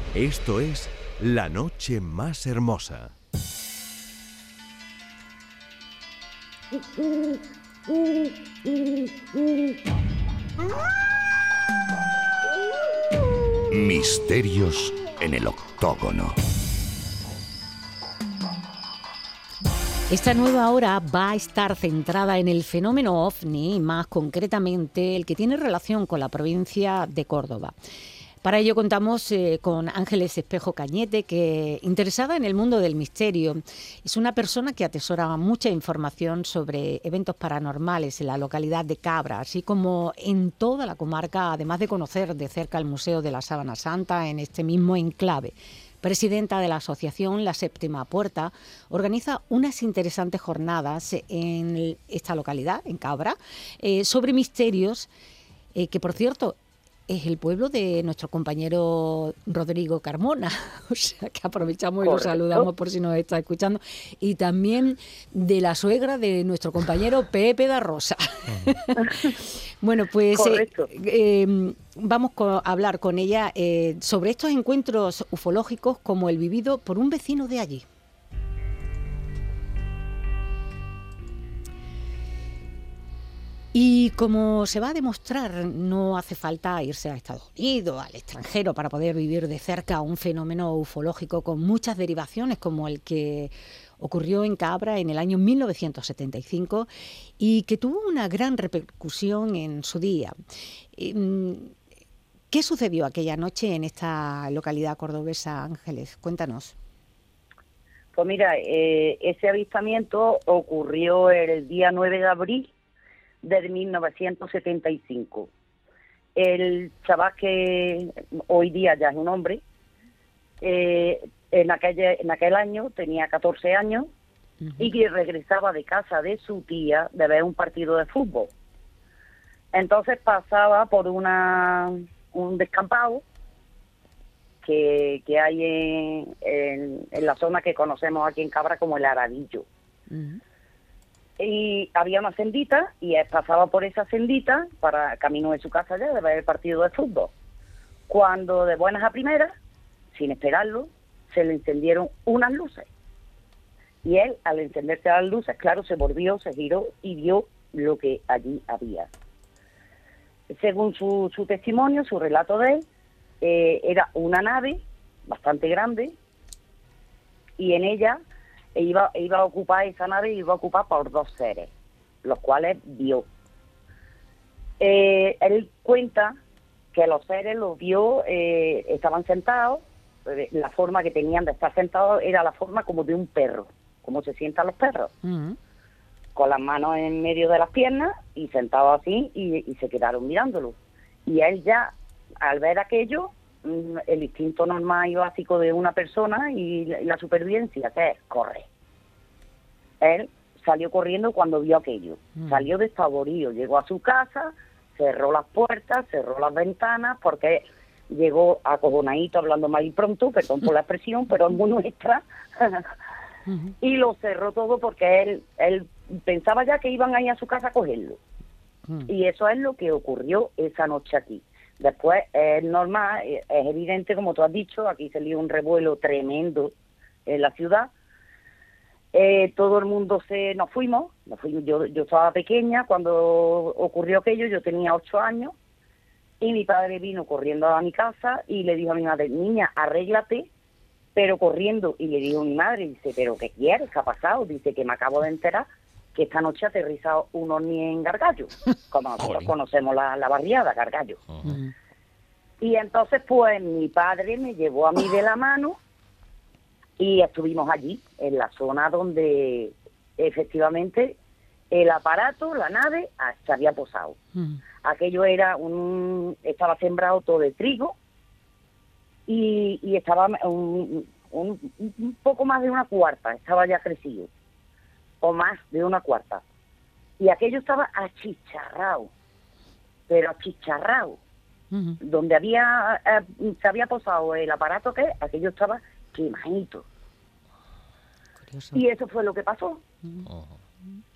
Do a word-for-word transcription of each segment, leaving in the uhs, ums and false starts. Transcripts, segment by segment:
Esto es La Noche Más Hermosa. Misterios en el octógono. Esta nueva hora va a estar centrada en el fenómeno ovni, más concretamente el que tiene relación con la provincia de Córdoba. Para ello contamos eh, con Ángeles Espejo Cañete, que, interesada en el mundo del misterio, es una persona que atesora mucha información sobre eventos paranormales en la localidad de Cabra, así como en toda la comarca, además de conocer de cerca el Museo de la Sábana Santa en este mismo enclave. Presidenta de la asociación La Séptima Puerta, organiza unas interesantes jornadas en esta localidad, en Cabra, eh, sobre misterios, eh, que por cierto es el pueblo de nuestro compañero Rodrigo Carmona, o sea que aprovechamos y lo saludamos por si nos está escuchando, y también de la suegra de nuestro compañero Pepe da Rosa. Bueno, pues eh, eh, vamos a hablar con ella eh, sobre estos encuentros ufológicos como el vivido por un vecino de allí. Y como se va a demostrar, no hace falta irse a Estados Unidos, al extranjero, para poder vivir de cerca un fenómeno ufológico con muchas derivaciones, como el que ocurrió en Cabra en el año mil novecientos setenta y cinco y que tuvo una gran repercusión en su día. ¿Qué sucedió aquella noche en esta localidad cordobesa, Ángeles? Cuéntanos. Pues mira, eh, ese avistamiento ocurrió el día nueve de abril de mil novecientos setenta y cinco. El chaval, que hoy día ya es un hombre, eh, en, aquel, en aquel año tenía catorce años, uh-huh, y que regresaba de casa de su tía de ver un partido de fútbol. Entonces pasaba por una un descampado que, que hay en, en, en la zona que conocemos aquí en Cabra como el Aradillo. Uh-huh. Y había una sendita y él pasaba por esa sendita para camino de su casa ya de ver el partido de fútbol. Cuando de buenas a primeras, sin esperarlo, se le encendieron unas luces. Y él, al encenderse las luces, claro, se volvió, se giró y vio lo que allí había. Según su, su testimonio, su relato de él, eh, era una nave bastante grande y en ella E iba, iba a ocupar esa nave, iba a ocupar por dos seres, los cuales vio. Eh, él cuenta que los seres los vio, eh, estaban sentados, eh, la forma que tenían de estar sentados era la forma como de un perro, como se sientan los perros, uh-huh, con las manos en medio de las piernas y sentados así, y, y se quedaron mirándolo. Y él ya, al ver aquello, el instinto normal y básico de una persona y la, y la supervivencia, que es correr. Él salió corriendo cuando vio aquello, mm. salió despavorido, llegó a su casa, cerró las puertas, cerró las ventanas, porque llegó acojonadito, hablando mal y pronto, perdón por la expresión, pero es muy nuestra, uh-huh, y lo cerró todo porque él, él pensaba ya que iban a ir a su casa a cogerlo. Mm. Y eso es lo que ocurrió esa noche aquí. Después es normal, es evidente, como tú has dicho, aquí se lió un revuelo tremendo en la ciudad. Eh, todo el mundo se nos fuimos, nos fuimos yo, yo estaba pequeña cuando ocurrió aquello, yo tenía ocho años, y mi padre vino corriendo a mi casa y le dijo a mi madre, niña, arréglate, pero corriendo. Y le dijo a mi madre, dice, ¿pero qué quieres? ¿Qué ha pasado? Dice, que me acabo de enterar que esta noche ha aterrizado un ovni en Gargallo, como nosotros conocemos la, la barriada, Gargallo. Uh-huh. Y entonces, pues, mi padre me llevó a mí de la mano y estuvimos allí, en la zona donde efectivamente el aparato, la nave, se había posado. Uh-huh. Aquello era un, estaba sembrado todo de trigo y, y estaba un, un, un poco más de una cuarta, estaba ya crecido. O más de una cuarta. Y aquello estaba achicharrado, pero achicharrado. Uh-huh. Donde había eh, se había posado el aparato, que aquello estaba quemadito. Curioso. Y eso fue lo que pasó. Uh-huh.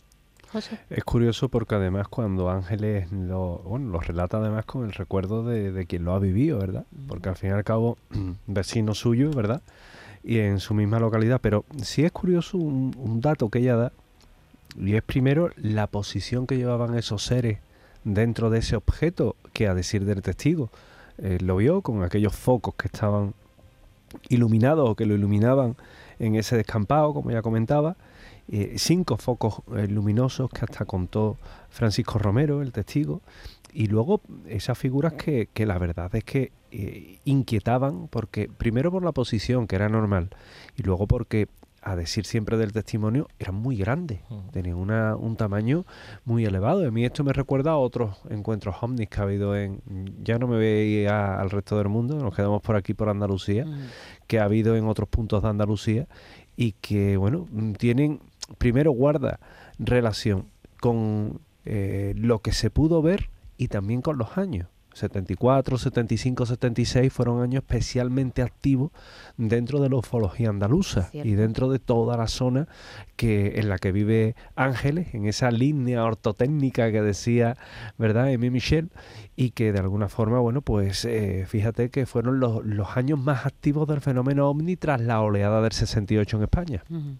José. Es curioso porque además cuando Ángeles lo, bueno, lo relata además con el recuerdo de, de quien lo ha vivido, ¿verdad? Porque al fin y al cabo, vecino suyo, ¿verdad? Y en su misma localidad. Pero sí es curioso un, un dato que ella da, y es primero la posición que llevaban esos seres dentro de ese objeto, que a decir del testigo, eh, lo vio con aquellos focos que estaban iluminados o que lo iluminaban en ese descampado, como ya comentaba, eh, cinco focos eh, luminosos que hasta contó Francisco Romero, el testigo, y luego esas figuras que, que la verdad es que eh, inquietaban, porque primero por la posición, que era normal, y luego porque, a decir siempre del testimonio, eran muy grandes, tenían una, un tamaño muy elevado. A mí esto me recuerda a otros encuentros ovnis que ha habido en, ya no me veía al resto del mundo, nos quedamos por aquí por Andalucía, uh-huh. que ha habido en otros puntos de Andalucía, y que, bueno, tienen, primero guarda relación con eh, lo que se pudo ver y también con los años. setenta y cuatro, setenta y cinco, setenta y seis fueron años especialmente activos dentro de la ufología andaluza. Cierto. Y dentro de toda la zona que en la que vive Ángeles, en esa línea ortotécnica que decía, ¿verdad?, Aimé Michel, y que de alguna forma, bueno, pues eh, fíjate que fueron los, los años más activos del fenómeno ovni tras la oleada del sesenta y ocho en España. Uh-huh.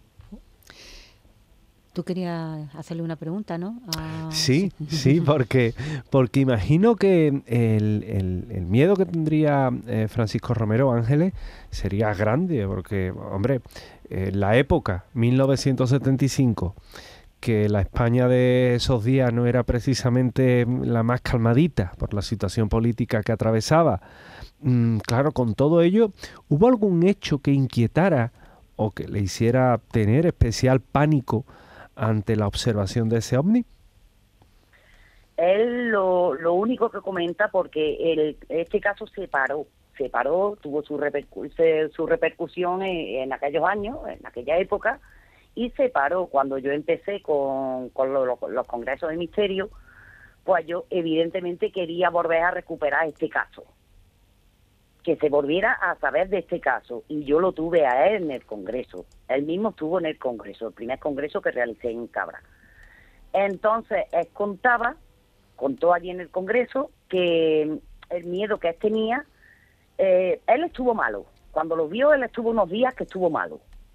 Tú querías hacerle una pregunta, ¿no? Ah, sí, sí, porque porque imagino que el, el, el miedo que tendría eh, Francisco Romero Ángeles sería grande, porque, hombre, en la época, mil novecientos setenta y cinco, que la España de esos días no era precisamente la más calmadita por la situación política que atravesaba. Mm, claro, con todo ello, ¿hubo algún hecho que inquietara o que le hiciera tener especial pánico ante la observación de ese ovni? Él lo, lo único que comenta, porque el, este caso se paró, se paró, tuvo su, repercu su repercusión en, en aquellos años, en aquella época, y se paró. Cuando yo empecé con, con lo, lo, los congresos de misterio, pues yo evidentemente quería volver a recuperar este caso, que se volviera a saber de este caso, y yo lo tuve a él en el congreso. Él mismo estuvo en el congreso, el primer congreso que realicé en Cabra. Entonces, él contaba, contó allí en el congreso, que el miedo que él tenía, eh, él estuvo malo. Cuando lo vio, él estuvo unos días que estuvo malo.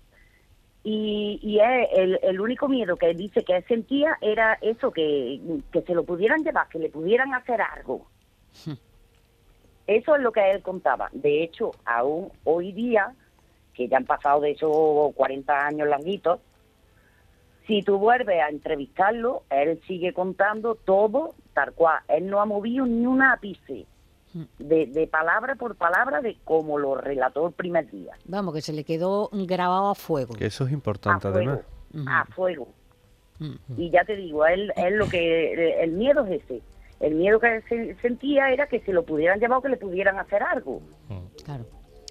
Y, y él, el, el único miedo que él dice que él sentía era eso, que, que se lo pudieran llevar, que le pudieran hacer algo. Sí. Eso es lo que él contaba. De hecho, aún hoy día, que ya han pasado de esos cuarenta años larguitos, si tú vuelves a entrevistarlo, él sigue contando todo tal cual. Él no ha movido ni un ápice de, de palabra por palabra de cómo lo relató el primer día. Vamos, que se le quedó grabado a fuego. Que eso es importante, a fuego, además. Uh-huh. A fuego. Uh-huh. Y ya te digo, él, él lo que el miedo es ese. El miedo que se sentía era que se lo pudieran llevar o que le pudieran hacer algo. Claro.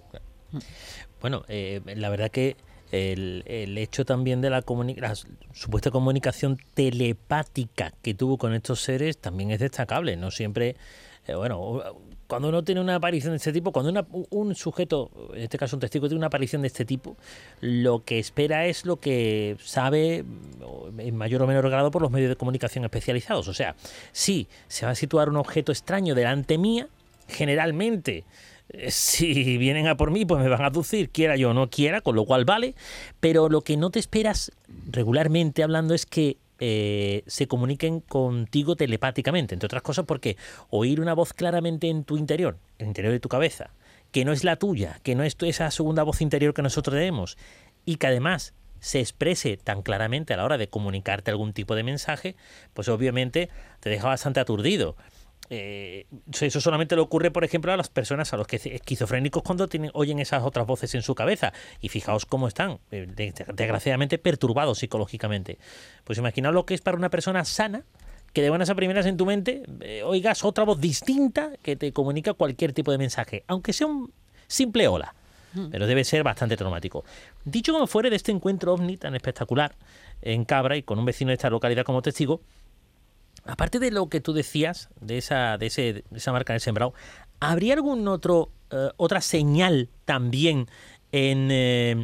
Bueno, eh, la verdad que el, el hecho también de la, la supuesta comunicación telepática que tuvo con estos seres también es destacable. No siempre, eh, bueno, cuando uno tiene una aparición de este tipo, cuando una, un sujeto, en este caso un testigo, tiene una aparición de este tipo, lo que espera es lo que sabe en mayor o menor grado por los medios de comunicación especializados. O sea, si se va a situar un objeto extraño delante mía, generalmente, eh, si vienen a por mí, pues me van a aducir, quiera yo o no quiera, con lo cual vale, pero lo que no te esperas, regularmente hablando, es que Eh, se comuniquen contigo telepáticamente, entre otras cosas porque oír una voz claramente en tu interior, en el interior de tu cabeza, que no es la tuya, que no es esa segunda voz interior que nosotros tenemos, y que además se exprese tan claramente a la hora de comunicarte algún tipo de mensaje, pues obviamente te deja bastante aturdido. Eh, eso solamente le ocurre, por ejemplo, a las personas, a los que esquizofrénicos, cuando tienen, oyen esas otras voces en su cabeza, y fijaos cómo están, eh, desgraciadamente perturbados psicológicamente. Pues imaginaos lo que es para una persona sana, que de buenas a primeras en tu mente eh, oigas otra voz distinta que te comunica cualquier tipo de mensaje, aunque sea un simple hola, pero debe ser bastante traumático. Dicho como fuere, de este encuentro ovni tan espectacular en Cabra y con un vecino de esta localidad como testigo, aparte de lo que tú decías, de esa, de ese, de esa marca en el sembrado, ¿habría algún otro, eh, otra señal también en, eh,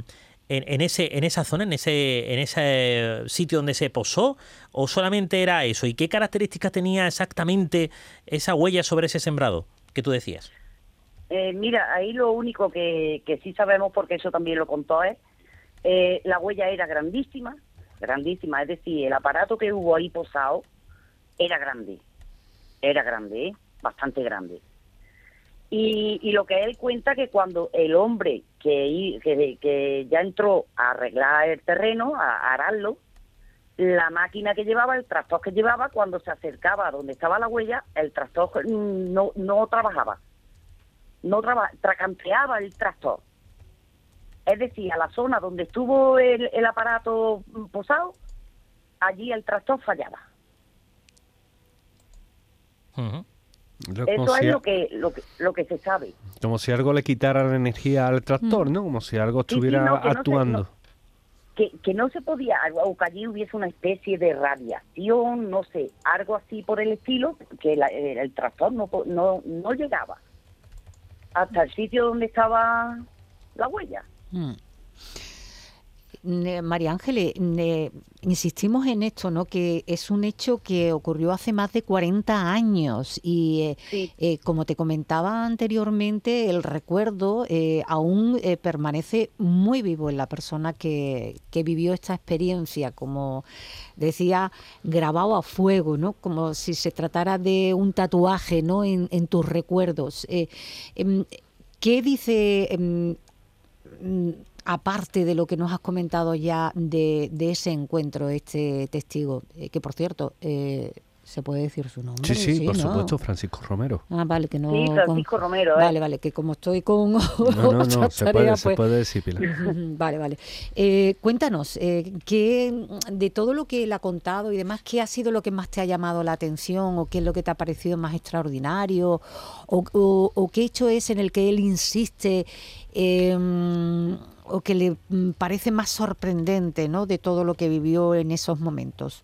en, en ese en esa zona, en ese en ese sitio donde se posó, o solamente era eso? ¿Y qué características tenía exactamente esa huella sobre ese sembrado que tú decías? Eh, mira, ahí lo único que, que sí sabemos, porque eso también lo contó, es eh, la huella era grandísima, grandísima, es decir, el aparato que hubo ahí posado era grande, era grande, ¿eh? Bastante grande. Y, y lo que él cuenta que cuando el hombre que, que, que ya entró a arreglar el terreno, a, a ararlo, la máquina que llevaba, el tractor que llevaba, cuando se acercaba a donde estaba la huella, el tractor no, no trabajaba, no traba, tracanteaba el tractor. Es decir, a la zona donde estuvo el, el aparato posado, allí el tractor fallaba. Uh-huh. Eso es lo que, lo que lo que se sabe. Como si algo le quitara la energía al tractor, ¿no? Como si algo estuviera sí, sí, no, que actuando. No se, no, que, que no se podía, o que allí hubiese una especie de radiación, no sé, algo así por el estilo, que la, el, el tractor no, no, no llegaba hasta el sitio donde estaba la huella. Mm. María Ángeles, insistimos en esto, ¿no? Que es un hecho que ocurrió hace más de cuarenta años y eh, sí. eh, como te comentaba anteriormente, el recuerdo eh, aún eh, permanece muy vivo en la persona que, que vivió esta experiencia, como decía, grabado a fuego, ¿no? Como si se tratara de un tatuaje, ¿no? En, en tus recuerdos. Eh, eh, ¿Qué dice... Eh, aparte de lo que nos has comentado ya de, de ese encuentro, este testigo, eh, que por cierto, eh, ¿se puede decir su nombre? Sí, sí, sí por ¿no? supuesto, Francisco Romero. Ah, vale, que no... Sí, Francisco con, Romero, Vale, ¿eh? vale, que como estoy con No, no, no, se tarea, puede, pues, se puede decir, Pilar. Vale, vale. Eh, cuéntanos, eh, ¿qué, de todo lo que él ha contado y demás, ¿qué ha sido lo que más te ha llamado la atención o qué es lo que te ha parecido más extraordinario o, o, o qué hecho es en el que él insiste eh, o que le parece más sorprendente, ¿no?, de todo lo que vivió en esos momentos?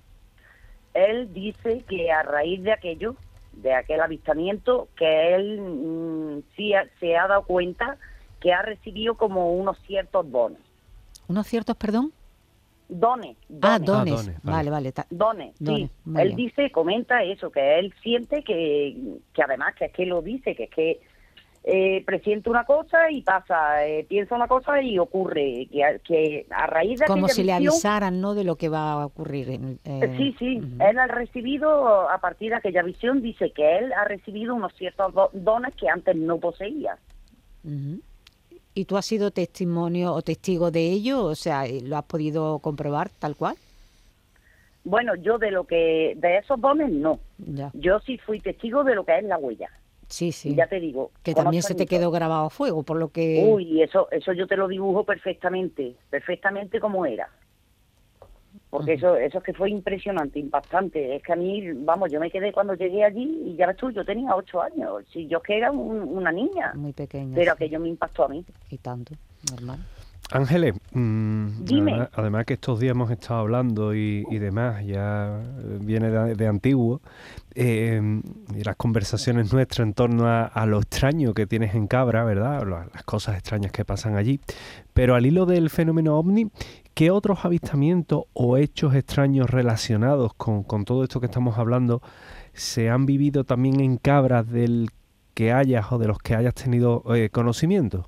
Él dice que a raíz de aquello, de aquel avistamiento, que él mmm, sí ha, se ha dado cuenta que ha recibido como unos ciertos dones. ¿Unos ciertos, perdón? Dones. dones. Ah, dones. Ah, dones, vale, vale. Ta- Dones, dones, sí. muy Él bien. dice, comenta eso, que él siente que, que además que es que lo dice, que es que eh, presiente una cosa y pasa, eh, piensa una cosa y ocurre, que, que a raíz de Como aquella si le visión, avisaran, ¿no?, de lo que va a ocurrir. En, eh, sí, sí, uh-huh. Él ha recibido, a partir de aquella visión, dice que él ha recibido unos ciertos do- dones que antes no poseía. Uh-huh. ¿Y tú has sido testimonio o testigo de ello? O sea, ¿lo has podido comprobar tal cual? Bueno, yo de lo que, de esos dones no. Ya. Yo sí fui testigo de lo que es la huella. Sí, sí. Y ya te digo. Que con también ocho se te añitos. quedó grabado a fuego, por lo que... Uy, eso, eso yo te lo dibujo perfectamente, perfectamente como era. Porque Uh-huh. eso, eso es que fue impresionante, impactante. Es que a mí, vamos, yo me quedé cuando llegué allí y ya ves tú, yo tenía ocho años. Si yo es que era un- una niña, Muy pequeña. pero sí. aquello me impactó a mí. Y tanto, normal. Ángeles, mmm, Dime. además, además que estos días hemos estado hablando y, y demás, ya viene de, de antiguo, eh, y las conversaciones nuestras en torno a, a lo extraño que tienes en Cabra, ¿verdad? Las cosas extrañas que pasan allí. Pero al hilo del fenómeno ovni, ¿qué otros avistamientos o hechos extraños relacionados con, con todo esto que estamos hablando se han vivido también en Cabra del que hayas o de los que hayas tenido eh, conocimiento?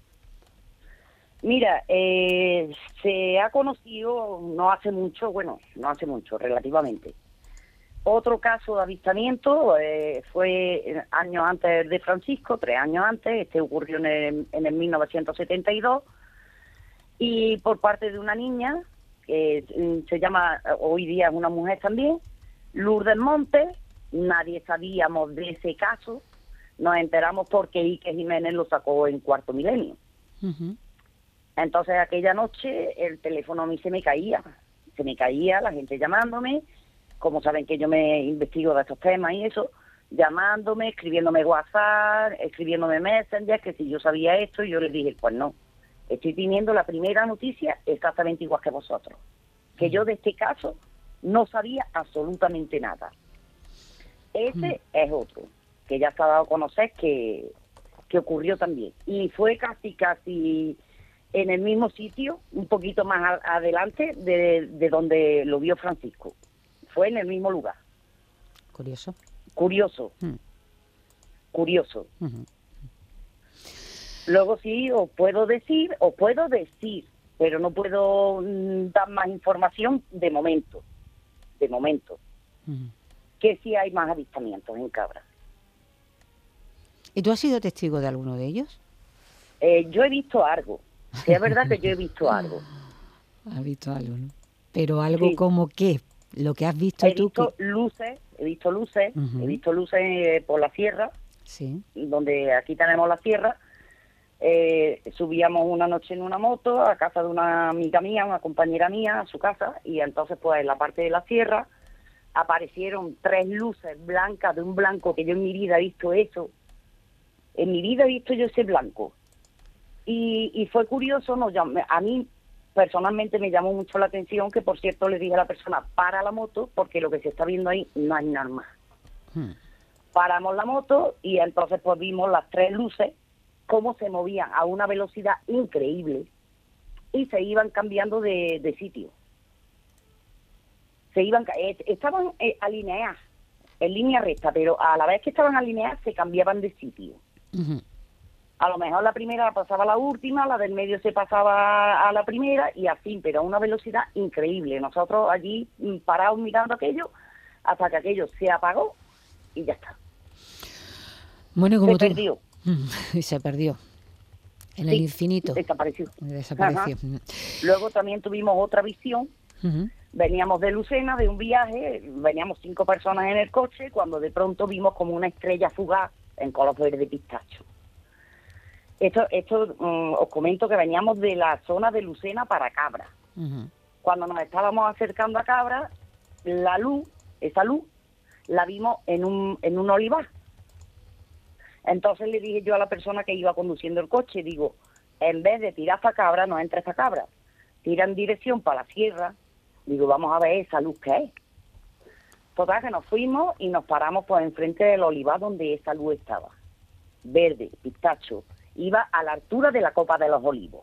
Mira, eh, se ha conocido no hace mucho, bueno, no hace mucho, relativamente. Otro caso de avistamiento eh, fue años antes de Francisco, tres años antes, este ocurrió en el, en el mil novecientos setenta y dos, y por parte de una niña, que eh, se llama, hoy día es una mujer también, Lourdes Montes. Nadie sabíamos de ese caso, nos enteramos porque Ike Jiménez lo sacó en Cuarto Milenio. Uh-huh. Entonces aquella noche el teléfono a mí se me caía, se me caía la gente llamándome, como saben que yo me investigo de estos temas y eso, llamándome, escribiéndome WhatsApp, escribiéndome Messenger, que si yo sabía esto, y yo les dije, pues no, estoy teniendo la primera noticia exactamente igual que vosotros, que yo de este caso no sabía absolutamente nada. Ese es otro, que ya se ha dado a conocer que, que ocurrió también, y fue casi, casi... en el mismo sitio, un poquito más a, adelante de, de donde lo vio Francisco. Fue en el mismo lugar. Curioso. Curioso. Mm. Curioso. Uh-huh. Luego sí, os puedo decir, os puedo decir, pero no puedo mm, dar más información de momento. De momento. Uh-huh. Que sí hay más avistamientos en Cabra. ¿Y tú has sido testigo de alguno de ellos? Eh, yo he visto algo. Sí, es verdad que yo he visto algo. Has visto algo, ¿no? Pero algo Sí. como qué, lo que has visto He tú. visto que... luces, he visto luces, Uh-huh. he visto luces eh, por la sierra, Sí. donde aquí tenemos la sierra. Eh, subíamos una noche en una moto a casa de una amiga mía, una compañera mía, a su casa, y entonces pues en la parte de la sierra aparecieron tres luces blancas de un blanco que yo en mi vida he visto eso. En mi vida he visto yo ese blanco. Y, y fue curioso, nos llam- a mí personalmente me llamó mucho la atención, que por cierto le dije a la persona, para la moto, porque lo que se está viendo ahí no es normal. Hmm. Paramos la moto y entonces pues vimos las tres luces, cómo se movían a una velocidad increíble y se iban cambiando de, de sitio. Se iban, eh, estaban eh, alineadas, en línea recta, pero a la vez que estaban alineadas se cambiaban de sitio. Uh-huh. A lo mejor la primera pasaba a la última, la del medio se pasaba a la primera y así, pero a una velocidad increíble. Nosotros allí mm, parados mirando aquello hasta que aquello se apagó y ya está. Bueno, como Se tú... perdió. Y se perdió. En Sí, el infinito. Desapareció. Desapareció. Ajá. Luego también tuvimos otra visión. Uh-huh. Veníamos de Lucena, de un viaje, veníamos cinco personas en el coche, cuando de pronto vimos como una estrella fugaz en color verde pistacho. Esto, esto um, os comento que veníamos de la zona de Lucena para Cabra. Uh-huh. Cuando nos estábamos acercando a Cabra, la luz, esa luz, la vimos en un, en un olivar. Entonces le dije yo a la persona que iba conduciendo el coche, digo, en vez de tirar para Cabra, no entres para Cabra, tira en dirección para la sierra. Digo, vamos a ver esa luz que es. Total, que nos fuimos y nos paramos pues enfrente del olivar donde esa luz estaba. Verde, pistacho, iba a la altura de la copa de los olivos.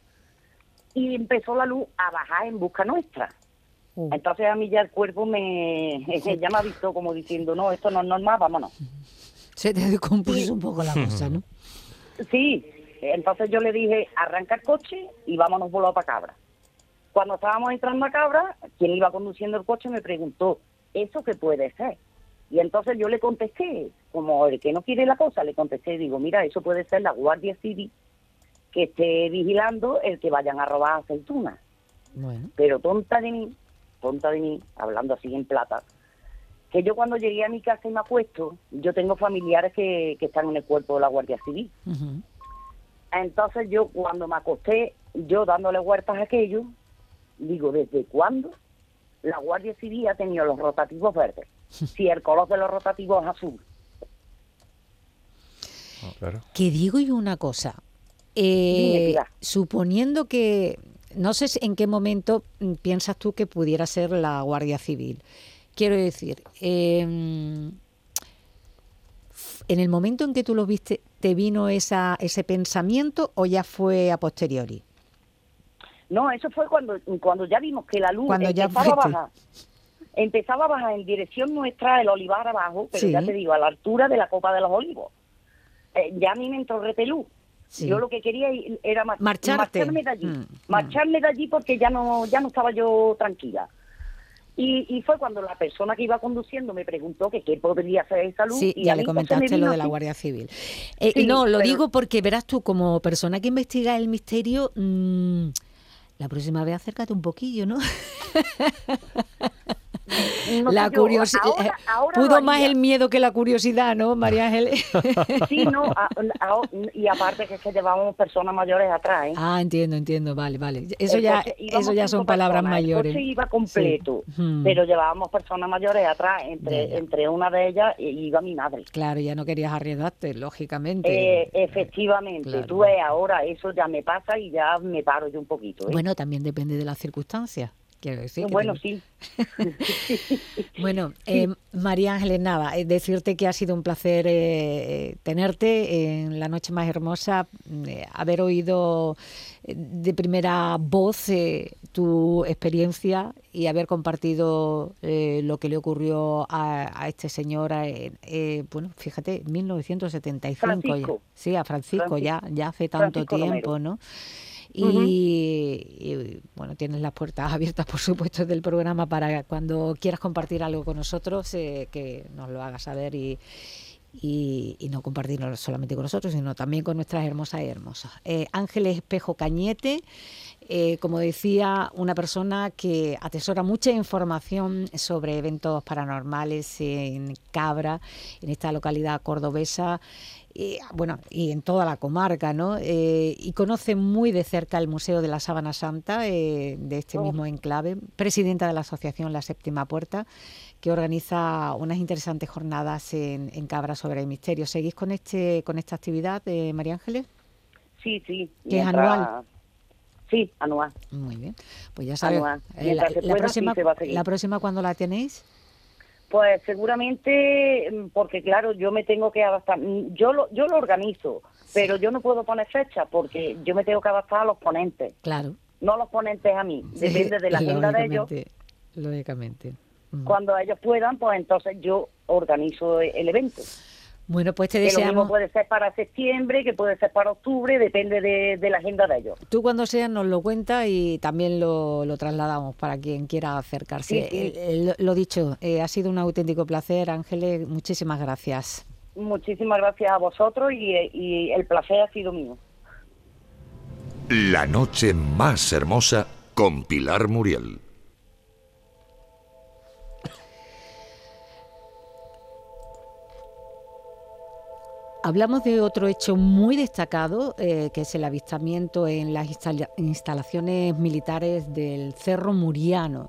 Y empezó la luz a bajar en busca nuestra. Uh. Entonces a mí ya el cuerpo me, ya me ha visto como diciendo, no, esto no es normal, vámonos. Se te descompuso un poco la cosa, ¿no? Sí, entonces yo le dije, arranca el coche y vámonos volando para Cabra. Cuando estábamos entrando a Cabra, quien iba conduciendo el coche me preguntó, ¿eso qué puede ser? Y entonces yo le contesté, como el que no quiere la cosa, le contesté, digo, mira, eso puede ser la Guardia Civil que esté vigilando el que vayan a robar aceitunas. Bueno. Pero tonta de mí, tonta de mí, hablando así en plata, que yo cuando llegué a mi casa y me acuesto, yo tengo familiares que, que están en el cuerpo de la Guardia Civil. Uh-huh. Entonces yo cuando me acosté, yo dándole vueltas a aquello, digo, ¿desde cuándo la Guardia Civil ha tenido los rotativos verdes? Si el color de los rotativos es azul. Oh, claro. Que digo yo una cosa. Dime, Eh, Pilar. suponiendo que, no sé si- en qué momento mm, piensas tú que pudiera ser la Guardia Civil. Quiero decir, eh, en el momento en que tú lo viste, ¿te vino esa, ese pensamiento o ya fue a posteriori? No, eso fue cuando cuando ya vimos que la luz Cuando ya empezaba a fuiste. bajar. Empezaba a bajar en dirección nuestra, el olivar abajo, pero Sí. ya te digo, a la altura de la copa de los olivos. Eh, ya a mí me entró repelú. Sí. Yo lo que quería era mar- Marcharte. marcharme de allí. Mm, Marcharme de allí porque ya no ya no estaba yo tranquila. Y, y fue cuando la persona que iba conduciendo me preguntó que qué podría ser esa luz. Sí, y ya a le mí, pues, se me comentaste lo vino de la así. Guardia Civil. Eh, Sí, no, lo pero- digo porque verás tú, como persona que investiga el misterio, mmm, la próxima vez acércate un poquillo, ¿no? No la sé yo, curiosidad. ahora- ahora Pudo lo más haría. el miedo que la curiosidad, ¿no, María Ángeles? Sí, no, a- a- y aparte que es que llevábamos personas mayores atrás, ¿eh? Ah, entiendo, entiendo, vale, vale. Eso El ya, coche- íbamos eso ya son cinco palabras personas, mayores. El coche iba completo, Sí. Mm. pero llevábamos personas mayores atrás. Entre Ya, ya. entre una de ellas i- iba mi madre. Claro, ya no querías arriesgarte, lógicamente. Eh, efectivamente, Claro. tú ves, ahora eso ya me pasa y ya me paro yo un poquito, ¿eh? Bueno, también depende de las circunstancias. quiero decir. Bueno, te... sí. Bueno, eh, María Ángeles, nada, eh, decirte que ha sido un placer eh, tenerte en La Noche Más Hermosa, eh, haber oído de primera voz eh, tu experiencia y haber compartido eh, lo que le ocurrió a, a este señor, eh, eh, bueno, fíjate, mil novecientos setenta y cinco. Francisco. Ya. Sí, a Francisco, Francisco. ya, ya hace tanto Francisco tiempo, Romero. ¿no? Y, Uh-huh. y, bueno, tienes las puertas abiertas, por supuesto, del programa para cuando quieras compartir algo con nosotros, eh, que nos lo hagas saber y, y, y no compartirlo solamente con nosotros, sino también con nuestras hermosas y hermosas. Eh, Ángeles Espejo Cañete, eh, como decía, una persona que atesora mucha información sobre eventos paranormales en Cabra, en esta localidad cordobesa, y, bueno, y en toda la comarca, ¿no? Eh, y conoce muy de cerca el Museo de la Sábana Santa, eh, de este Oh. mismo enclave, presidenta de la asociación La Séptima Puerta, que organiza unas interesantes jornadas en, en Cabra sobre el misterio. ¿Seguís con este con esta actividad, eh, María Ángeles? Sí, sí. ¿Que es Mientras- anual? Sí, anual. Muy bien, pues ya sabes. Anual. eh, la, Mientras se la pueda, próxima, sí se va a seguir. ¿La próxima cuándo la tenéis? Pues seguramente, mm, porque claro, yo me tengo que adaptar. Mm, Yo lo, yo lo organizo, pero yo no puedo poner fecha porque yo me tengo que adaptar a los ponentes, Claro. no los ponentes a mí. Depende de la agenda de ellos. Lógicamente, Lógicamente. Mm. Cuando ellos puedan, pues entonces yo organizo el evento. Bueno, pues te Que lo mismo deseamos... puede ser para septiembre, que puede ser para octubre, depende de, de la agenda de ellos. Tú cuando seas nos lo cuentas y también lo, lo trasladamos para quien quiera acercarse. Sí, sí. El- el- lo dicho, eh, ha sido un auténtico placer, Ángeles, muchísimas gracias. Muchísimas gracias a vosotros y, y el placer ha sido mío. La noche más hermosa con Pilar Muriel. Hablamos de otro hecho muy destacado, eh, que es el avistamiento en las instala- instalaciones militares del Cerro Muriano.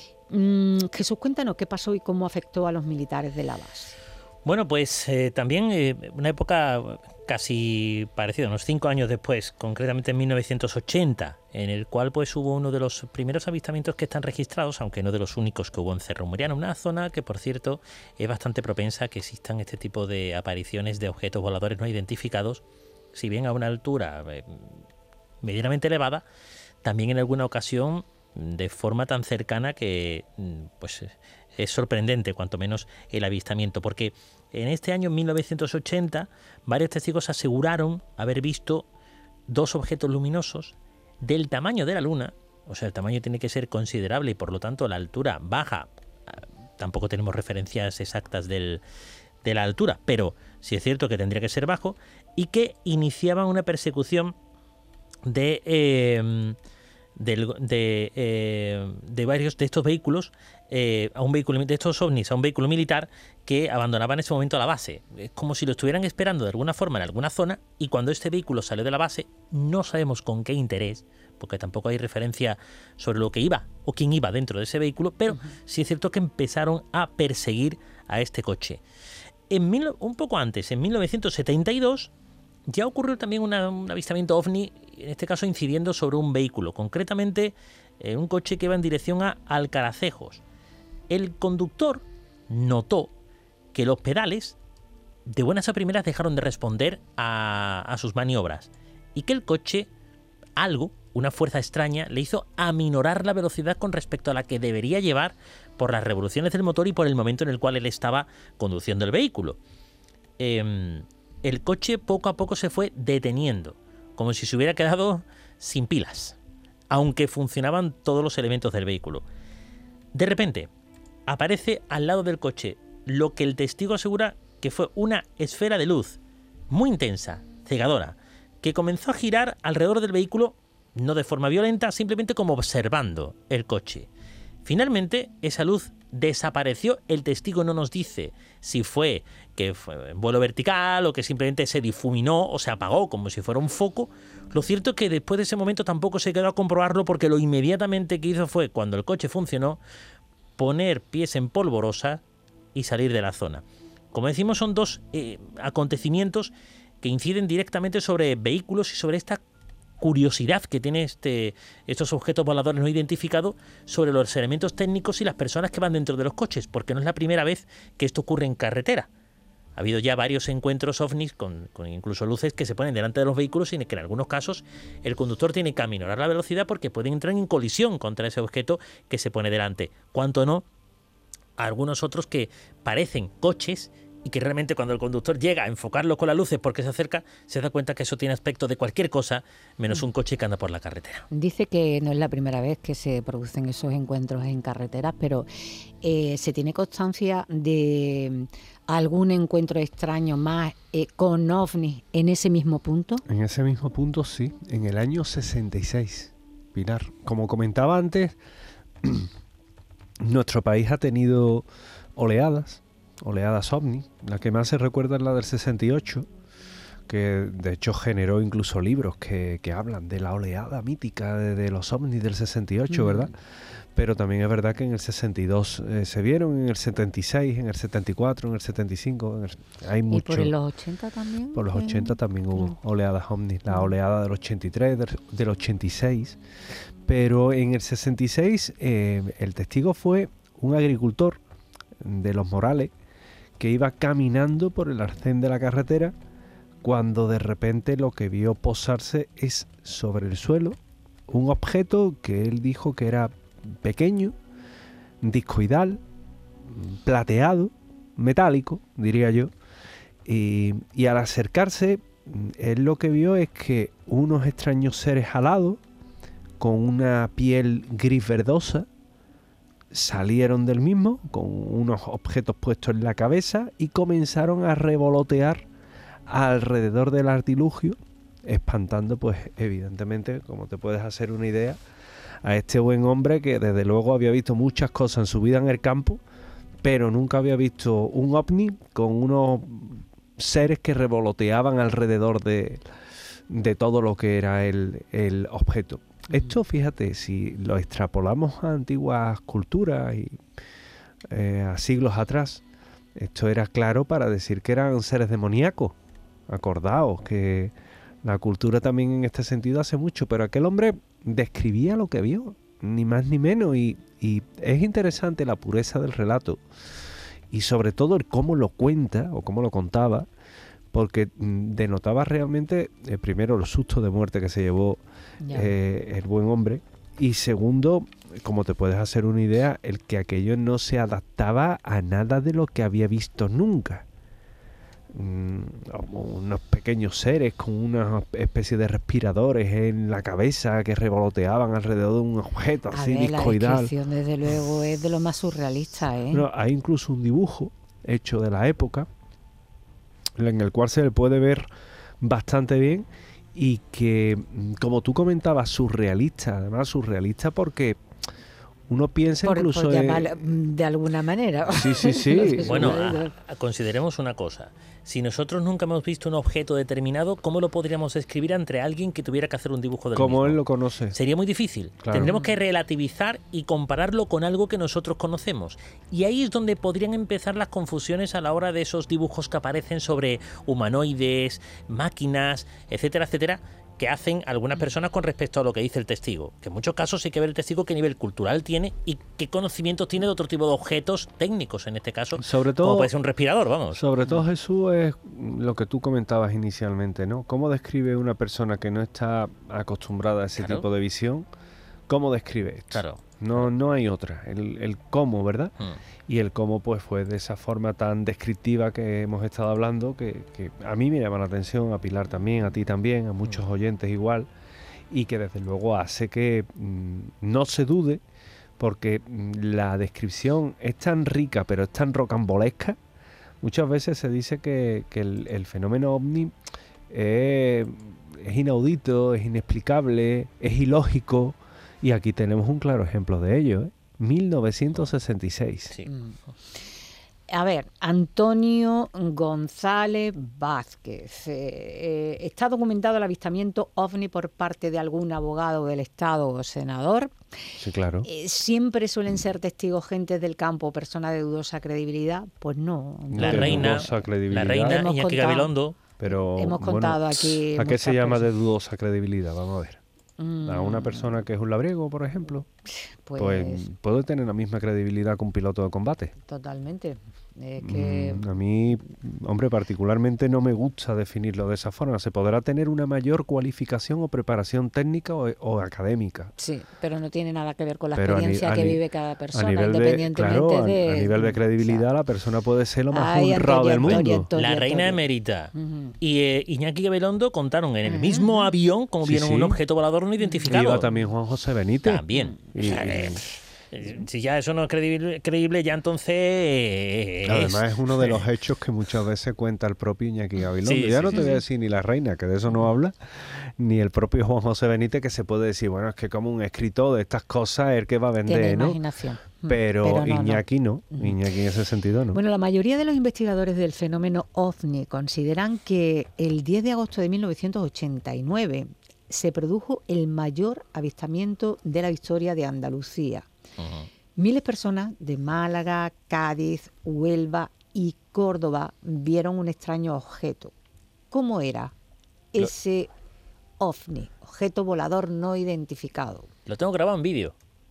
Mm, Jesús, cuéntanos qué pasó y cómo afectó a los militares de la base. Bueno, pues eh, también eh, una época casi parecida, unos cinco años después, concretamente en mil novecientos ochenta, en el cual pues hubo uno de los primeros avistamientos que están registrados, aunque no de los únicos que hubo en Cerro Muriano, una zona que, por cierto, es bastante propensa a que existan este tipo de apariciones de objetos voladores no identificados, si bien a una altura eh, medianamente elevada, también en alguna ocasión de forma tan cercana que pues es sorprendente, cuanto menos el avistamiento, porque en este año, en mil novecientos ochenta, varios testigos aseguraron haber visto dos objetos luminosos del tamaño de la Luna, o sea, el tamaño tiene que ser considerable y por lo tanto la altura baja. Tampoco tenemos referencias exactas del, de la altura, pero sí es cierto que tendría que ser bajo, y que iniciaban una persecución de... Eh, Del, de, eh, de varios de estos vehículos eh, a un vehículo de estos ovnis a un vehículo militar que abandonaba en ese momento la base. Es como si lo estuvieran esperando de alguna forma en alguna zona, y cuando este vehículo salió de la base, no sabemos con qué interés, porque tampoco hay referencia sobre lo que iba o quién iba dentro de ese vehículo, pero uh-huh. sí es cierto que empezaron a perseguir a este coche. En mil, un poco antes, en mil novecientos setenta y dos, ya ocurrió también una, un avistamiento ovni, en este caso incidiendo sobre un vehículo, concretamente eh, un coche que iba en dirección a Alcaracejos. El conductor notó que los pedales de buenas a primeras dejaron de responder a, a sus maniobras y que el coche, algo, una fuerza extraña, le hizo aminorar la velocidad con respecto a la que debería llevar por las revoluciones del motor y por el momento en el cual él estaba conduciendo el vehículo. Eh, el coche poco a poco se fue deteniendo, como si se hubiera quedado sin pilas, aunque funcionaban todos los elementos del vehículo. De repente, aparece al lado del coche lo que el testigo asegura que fue una esfera de luz muy intensa, cegadora, que comenzó a girar alrededor del vehículo, no de forma violenta, simplemente como observando el coche. Finalmente, esa luz desapareció. El testigo no nos dice si fue que fue en vuelo vertical o que simplemente se difuminó o se apagó como si fuera un foco. Lo cierto es que después de ese momento tampoco se quedó a comprobarlo, porque lo inmediatamente que hizo fue, cuando el coche funcionó, poner pies en polvorosa y salir de la zona. Como decimos, son dos eh, acontecimientos que inciden directamente sobre vehículos y sobre esta curiosidad que tiene este estos objetos voladores no identificados sobre los elementos técnicos y las personas que van dentro de los coches, porque no es la primera vez que esto ocurre en carretera. Ha habido ya varios encuentros ovnis con, con incluso luces que se ponen delante de los vehículos y que en algunos casos el conductor tiene que aminorar la velocidad porque pueden entrar en colisión contra ese objeto que se pone delante. Cuanto no, algunos otros que parecen coches y que realmente cuando el conductor llega a enfocarlo con las luces porque se acerca, se da cuenta que eso tiene aspecto de cualquier cosa menos un coche que anda por la carretera. Dice que no es la primera vez que se producen esos encuentros en carreteras, pero eh, ¿se tiene constancia de algún encuentro extraño más eh, con ovnis en ese mismo punto? En ese mismo punto, sí, en el año sesenta y seis, Pilar. Como comentaba antes, nuestro país ha tenido oleadas, oleadas ovni. La que más se recuerda es la del sesenta y ocho, que de hecho generó incluso libros que, que hablan de la oleada mítica de, de los ovnis del sesenta y ocho, mm. ¿verdad? Pero también es verdad que en el sesenta y dos eh, se vieron, en el setenta y seis, en el setenta y cuatro, en el setenta y cinco, en el, hay mucho. ¿Y por los ochenta también? Por los ¿Qué? ochenta también hubo no. oleadas ovnis, la oleada del ochenta y tres, del, del ochenta y seis. Pero en el sesenta y seis eh, el testigo fue un agricultor de Los Morales que iba caminando por el arcén de la carretera cuando de repente lo que vio posarse es sobre el suelo un objeto que él dijo que era pequeño, discoidal, plateado, metálico, diría yo, y, y al acercarse él lo que vio es que unos extraños seres alados con una piel gris verdosa salieron del mismo con unos objetos puestos en la cabeza y comenzaron a revolotear alrededor del artilugio, espantando pues evidentemente, como te puedes hacer una idea, a este buen hombre que desde luego había visto muchas cosas en su vida en el campo, pero nunca había visto un ovni con unos seres que revoloteaban alrededor de, de todo lo que era el, el objeto. Esto, fíjate, si lo extrapolamos a antiguas culturas y eh, a siglos atrás, esto era claro para decir que eran seres demoníacos. Acordaos que la cultura también en este sentido hace mucho, pero aquel hombre describía lo que vio, ni más ni menos, y, y es interesante la pureza del relato y sobre todo el cómo lo cuenta o cómo lo contaba, porque denotaba realmente, eh, primero, los sustos de muerte que se llevó eh, el buen hombre, y segundo, como te puedes hacer una idea, el que aquello no se adaptaba a nada de lo que había visto nunca. Mm, unos pequeños seres con una especie de respiradores en la cabeza que revoloteaban alrededor de un objeto así discoidal. La descripción, desde luego, es de lo más surrealista, ¿eh? No, hay incluso un dibujo hecho de la época en el cual se le puede ver bastante bien y que, como tú comentabas, surrealista, además surrealista porque uno piensa por, incluso por en... llamarlo de alguna manera. Sí, sí, sí. Bueno, a, a, consideremos una cosa. Si nosotros nunca hemos visto un objeto determinado, ¿cómo lo podríamos describir ante alguien que tuviera que hacer un dibujo del mismo? Como él lo conoce. Sería muy difícil. Claro. Tendremos que relativizar y compararlo con algo que nosotros conocemos. Y ahí es donde podrían empezar las confusiones a la hora de esos dibujos que aparecen sobre humanoides, máquinas, etcétera, etcétera, que hacen algunas personas con respecto a lo que dice el testigo. Que en muchos casos hay que ver el testigo qué nivel cultural tiene y qué conocimientos tiene de otro tipo de objetos técnicos, en este caso, sobre todo, como puede ser un respirador, vamos. Sobre todo, Jesús, es lo que tú comentabas inicialmente, ¿no? ¿Cómo describe una persona que no está acostumbrada a ese claro. tipo de visión? ¿Cómo describe esto? Claro. No, no hay otra. El, el cómo, ¿verdad? Hmm. Y el cómo pues fue de esa forma tan descriptiva que hemos estado hablando, que, que a mí me llama la atención, a Pilar también, a ti también, a muchos hmm. oyentes igual, y que desde luego hace que mmm, no se dude, porque mmm, la descripción es tan rica, pero es tan rocambolesca. Muchas veces se dice que, que el, el fenómeno ovni eh, es inaudito, es inexplicable, es ilógico. Y aquí tenemos un claro ejemplo de ello, ¿eh? mil novecientos sesenta y seis. Sí. A ver, Antonio González Vázquez. Eh, eh, ¿Está documentado el avistamiento ovni por parte de algún abogado del Estado o senador? Sí, claro. Eh, ¿Siempre suelen ser testigos gente del campo, personas de dudosa credibilidad? Pues no. La reina, la reina Iñaki Gabilondo. Pero, hemos contado bueno, aquí. ¿a qué se llama cosas. de dudosa credibilidad? Vamos a ver. Mm. A una persona que es un labriego, por ejemplo, Pues, pues puede tener la misma credibilidad que un piloto de combate. totalmente. Es que Mm, a mí, hombre, particularmente no me gusta definirlo de esa forma. Se podrá tener una mayor cualificación o preparación técnica o, o académica. sí, pero no tiene nada que ver con la Pero a ni- experiencia a que ni- vive cada A persona, nivel de, independientemente claro, a, de... a nivel de credibilidad, o sea, la persona puede ser lo más hay honrado del Antonio, mundo. Antonio, La reina Antonio. emérita Ujú. y eh, Iñaki Gabilondo contaron en el Ujú. mismo avión como Sí, vieron sí. un objeto volador no Y identificado. iba también Juan José Benítez. También. Y- O sea, y- eh, eh, si ya eso no es creíble, creíble ya entonces... eh, es- Además es uno de los hechos que muchas veces cuenta el propio Iñaki Gabilondo. Sí, ya sí, no sí, te voy a sí. decir ni la reina, que de eso no habla, ni el propio Juan José Benítez, que se puede decir, bueno, es que como un escritor de estas cosas es el que va a Tiene vender, ¿no? imaginación. Mm, Pero, no, no. Iñaki no, Ujú. Iñaki en ese sentido no. Bueno, la mayoría de los investigadores del fenómeno OVNI consideran que el diez de agosto de mil novecientos ochenta y nueve se produjo el mayor avistamiento de la historia de Andalucía. Ujú. Miles de personas de Málaga, Cádiz, Huelva y Córdoba vieron un extraño objeto. ¿Cómo era Lo- ese OVNI, objeto volador no identificado? Lo tengo grabado en vídeo.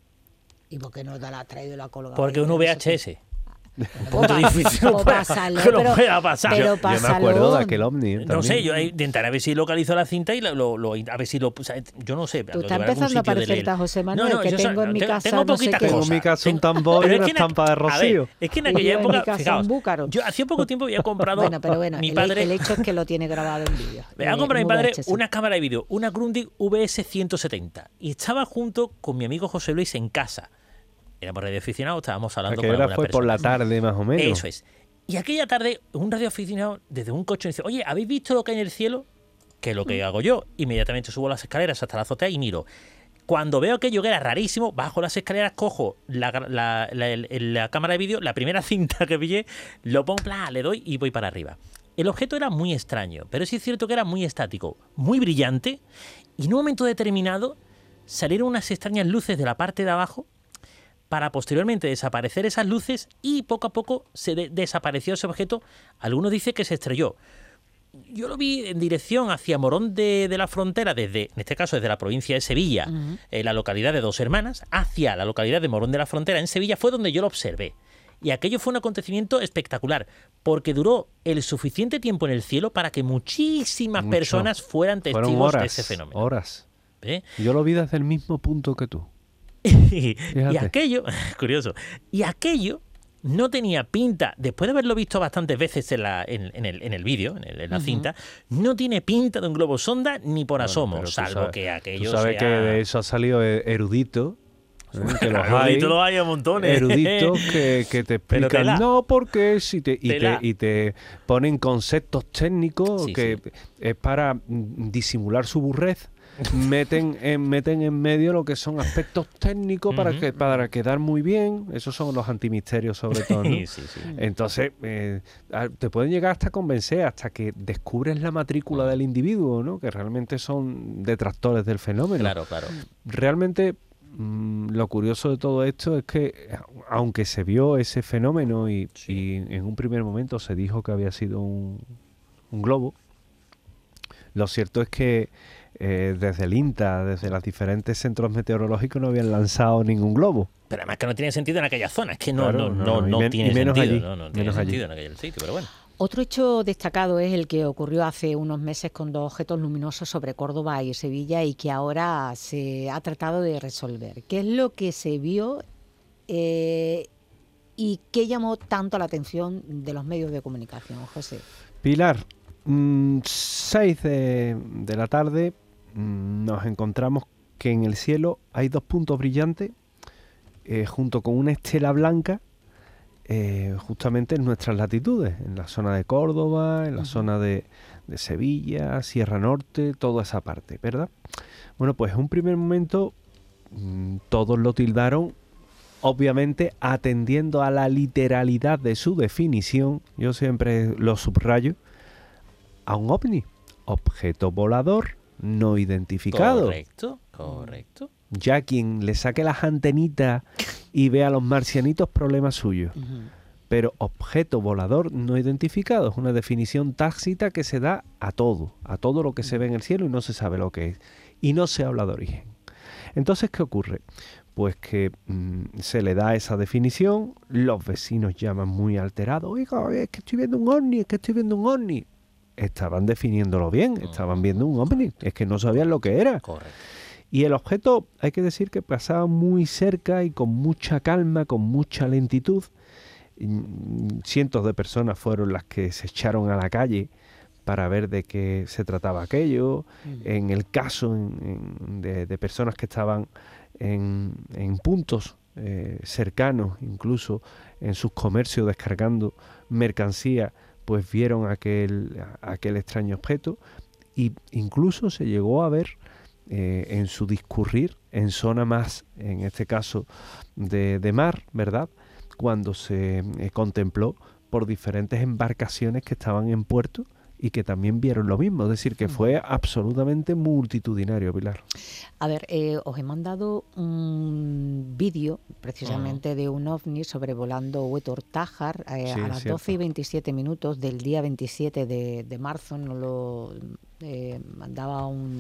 ¿Y por qué no te la ha traído y la ha colgado? Porque ahí es en un no sé V H qué? S. Bueno, punto pa- difícil pues no pueda- pásalo, que no pero- pueda pasar. pero Yo- Yo me pásalo. acuerdo de aquel ovni. ¿eh? No también. sé, yo intentaré a ver si localizo la cinta y lo, lo- lo- a ver si lo... o sea, yo no sé. Tú lo estás llevaré a algún empezando a sitio de parecerte ley. a José Manuel, que yo tengo sa- en mi tengo- casa tengo no sé poquitas qué. Tengo en cosas. mi casa un Tengo- tambor pero y es una que en aqu- estampa de a ver, Rocío. es que en Y aquella yo en mi época, casa fijaos, un búcaro. yo hacía poco tiempo había comprado... Bueno, pero bueno, mi el, padre... el hecho es que lo tiene grabado en vídeo. Me ha eh, comprado mi en padre V H S. una cámara de vídeo, una Grundig V S ciento setenta. Y estaba junto con mi amigo José Luis en casa. Éramos radioaficionados, estábamos hablando Que con hora alguna fue por la persona. tarde más o menos. Eso es. Y aquella tarde, un radioaficionado desde un coche me dice, oye, ¿habéis visto lo que hay en el cielo? Que es lo que hago yo. Inmediatamente subo las escaleras hasta la azotea y miro. Cuando veo aquello que era rarísimo, bajo las escaleras, cojo la, la, la, el- la cámara de vídeo, la primera cinta que pillé, lo pongo, bla, le doy y voy para arriba. El objeto era muy extraño, pero sí es cierto que era muy estático, muy brillante, y en un momento determinado salieron unas extrañas luces de la parte de abajo para posteriormente desaparecer esas luces y poco a poco se de- desapareció ese objeto. Algunos dicen que se estrelló. Yo lo vi en dirección hacia Morón de, de la Frontera, desde, en este caso desde la provincia de Sevilla, Ujú. en la localidad de Dos Hermanas, hacia la localidad de Morón de la Frontera, en Sevilla, fue donde yo lo observé. Y aquello fue un acontecimiento espectacular, porque duró el suficiente tiempo en el cielo para que muchísimas Mucho. personas fueran Fueron testigos horas, de ese fenómeno. horas. ¿Eh? Yo lo vi desde el mismo punto que tú. y Fíjate. aquello, curioso, y aquello no tenía pinta, después de haberlo visto bastantes veces en, la, en, en el, en el vídeo, en, el- en la Ujú. cinta, no tiene pinta de un globo sonda ni por Bueno, asomo, pero tú salvo sabes- que aquello Tú sabes sea... que de eso ha salido e- erudito. ¿eh? Que los Claro, hay, eruditos los hay a montones. eruditos que, que te Pero explican, tela. no, porque si te, y, te, Tela. y te ponen conceptos técnicos Sí, que sí. es para mm, disimular su burrez. meten en, meten en medio lo que son aspectos técnicos para Ujú. que para quedar muy bien. Esos son los antimisterios sobre todo, ¿no? Sí, sí. Entonces, eh, a- te pueden llegar hasta a convencer, hasta que descubres la matrícula del individuo, ¿no? Que realmente son detractores del fenómeno. Claro, claro. Realmente, mm, lo curioso de todo esto es que, aunque se vio ese fenómeno y, Sí. y en un primer momento se dijo que había sido un, un globo, lo cierto es que eh, desde el INTA, desde los diferentes centros meteorológicos, no habían lanzado ningún globo. Pero además que no tiene sentido en aquella zona, es que no, Claro, no, no, no, no, y no men- tiene y menos sentido, allí, no, no tiene menos allí. sentido en aquel sitio, pero bueno. Otro hecho destacado es el que ocurrió hace unos meses con dos objetos luminosos sobre Córdoba y Sevilla y que ahora se ha tratado de resolver. ¿Qué es lo que se vio eh, y qué llamó tanto la atención de los medios de comunicación, José? Pilar, mm, seis de, de la tarde, mm, nos encontramos que en el cielo hay dos puntos brillantes eh, junto con una estela blanca eh, justamente en nuestras latitudes, en la zona de Córdoba, en la Ujú. zona de, de Sevilla, Sierra Norte, toda esa parte, ¿verdad? Bueno, pues en un primer momento mm, todos lo tildaron, obviamente atendiendo a la literalidad de su definición, yo siempre lo subrayo, a un ovni, objeto volador no identificado. Correcto, correcto. Ya quien le saque las antenitas y vea a los marcianitos, problema suyo. Ujú. pero objeto volador no identificado es una definición tácita que se da a todo, a todo lo que se ve en el cielo y no se sabe lo que es, y no se habla de origen. Entonces, ¿qué ocurre? Pues que mmm, se le da esa definición, los vecinos llaman muy alterados, oiga, es que estoy viendo un ovni, es que estoy viendo un ovni. Estaban definiéndolo bien, estaban viendo un ovni, es que no sabían lo que era. Correcto. Y el objeto, hay que decir que pasaba muy cerca y con mucha calma, con mucha lentitud. Cientos de personas fueron las que se echaron a la calle para ver de qué se trataba aquello. Mm. En el caso en, en de, de personas que estaban en, en puntos eh, cercanos, incluso en sus comercios descargando mercancía, pues vieron aquel, aquel extraño objeto, y incluso se llegó a ver eh, en su discurrir en zona más, en este caso de, de mar, ¿verdad?, cuando se eh, contempló por diferentes embarcaciones que estaban en puerto y que también vieron lo mismo, es decir, que fue absolutamente multitudinario, Pilar. A ver, eh, os he mandado un vídeo precisamente uh-huh. de un ovni sobrevolando Huetor Tájar eh, sí, a las doce y veintisiete minutos del día veintisiete de, de marzo. Nos lo eh, mandaba un,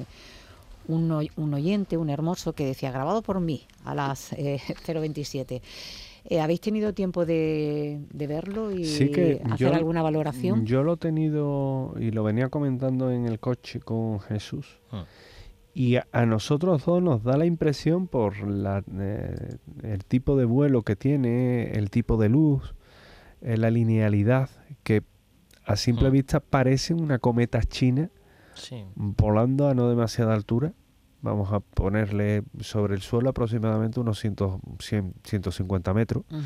un, un oyente, un hermoso, que decía, grabado por mí a las eh, cero veintisiete. Eh, ¿Habéis tenido tiempo de, de verlo y sí que hacer yo, alguna valoración? Yo lo he tenido y lo venía comentando en el coche con Jesús. Ah. Y a, a nosotros dos nos da la impresión por la, eh, el tipo de vuelo que tiene, el tipo de luz, eh, la linealidad, que a simple ah. vista parece una cometa china sí. volando a no demasiada altura. Vamos a ponerle sobre el suelo aproximadamente unos cien, cien, ciento cincuenta metros. Uh-huh.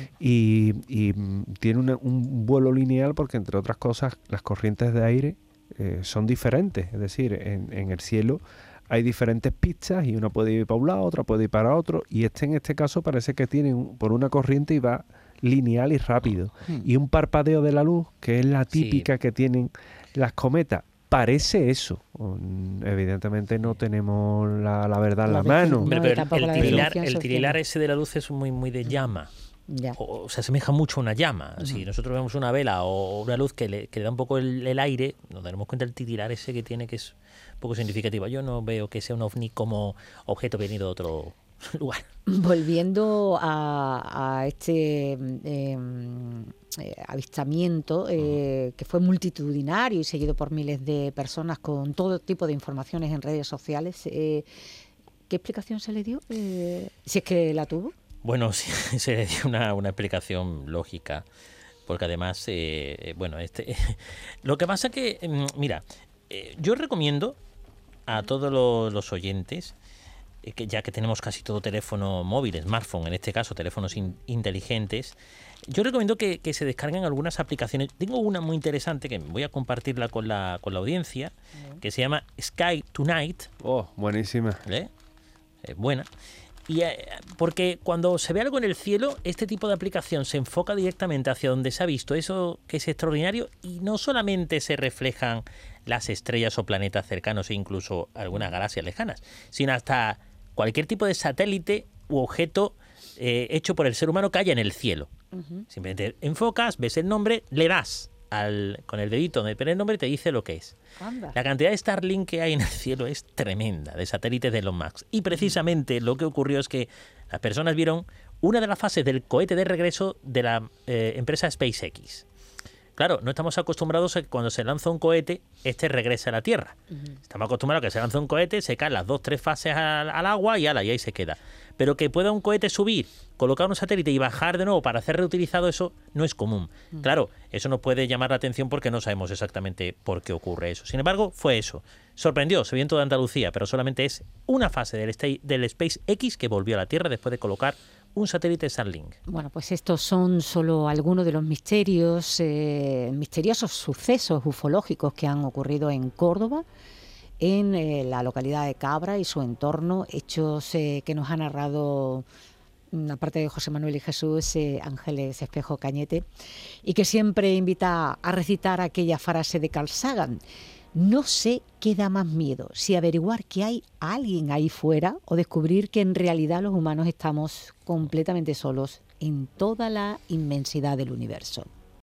Y, y tiene una, un vuelo lineal porque, entre otras cosas, las corrientes de aire eh, son diferentes. Es decir, en, en el cielo hay diferentes pistas y una puede ir para un lado, otra puede ir para otro. Y este, en este caso, parece que tiene un, por una corriente y va lineal y rápido. Uh-huh. Y un parpadeo de la luz, que es la típica sí. que tienen las cometas. Parece eso. Evidentemente no tenemos la, la verdad en la, la mano. Pero, pero el, el, tirilar, el tirilar ese de la luz es muy, muy de llama. Ya. O, o se asemeja mucho a una llama. Uh-huh. Si nosotros vemos una vela o una luz que le, que le da un poco el, el aire, nos daremos cuenta del tirilar ese que tiene, que es un poco significativo. Yo no veo que sea un ovni como objeto venido de otro lugar. Volviendo a, a este eh, eh, avistamiento eh, uh-huh. que fue multitudinario y seguido por miles de personas con todo tipo de informaciones en redes sociales, eh, ¿qué explicación se le dio? Eh, si es que la tuvo. Bueno, sí, se le dio una, una explicación lógica, porque además, eh, bueno, este, lo que pasa que, mira, eh, yo recomiendo a todos los, los oyentes, que ya que tenemos casi todo teléfono móvil, smartphone, en este caso teléfonos in, inteligentes, yo recomiendo que, que se descarguen algunas aplicaciones. Tengo una muy interesante que voy a compartirla con la con la audiencia, uh-huh. que se llama Sky Tonight. Oh, buenísima. ¿Eh? Es buena. Y eh, porque cuando se ve algo en el cielo, este tipo de aplicación se enfoca directamente hacia donde se ha visto eso que es extraordinario, y no solamente se reflejan las estrellas o planetas cercanos e incluso algunas galaxias lejanas, sino hasta cualquier tipo de satélite u objeto eh, hecho por el ser humano que haya en el cielo. Uh-huh. Simplemente enfocas, ves el nombre, le das al, con el dedito donde pone el nombre y te dice lo que es. Anda. La cantidad de Starlink que hay en el cielo es tremenda, de satélites de Elon Musk. Y precisamente uh-huh. lo que ocurrió es que las personas vieron una de las fases del cohete de regreso de la eh, empresa SpaceX. Claro, no estamos acostumbrados a que cuando se lanza un cohete, este regresa a la Tierra. Uh-huh. Estamos acostumbrados a que se lanza un cohete, se caen las dos, tres fases al, al agua y, ala, y ahí se queda. Pero que pueda un cohete subir, colocar un satélite y bajar de nuevo para hacer reutilizado, eso no es común. Uh-huh. Claro, eso nos puede llamar la atención porque no sabemos exactamente por qué ocurre eso. Sin embargo, fue eso. Sorprendió, se vio en toda Andalucía, pero solamente es una fase del, del SpaceX que volvió a la Tierra después de colocar un satélite Starlink. Bueno, pues estos son solo algunos de los misterios, eh, misteriosos sucesos ufológicos que han ocurrido en Córdoba, en eh, la localidad de Cabra y su entorno, hechos eh, que nos ha narrado, aparte de José Manuel y Jesús, eh, Ángeles Espejo Cañete, y que siempre invita a recitar aquella frase de Carl Sagan: no sé qué da más miedo, si averiguar que hay alguien ahí fuera o descubrir que en realidad los humanos estamos completamente solos en toda la inmensidad del universo.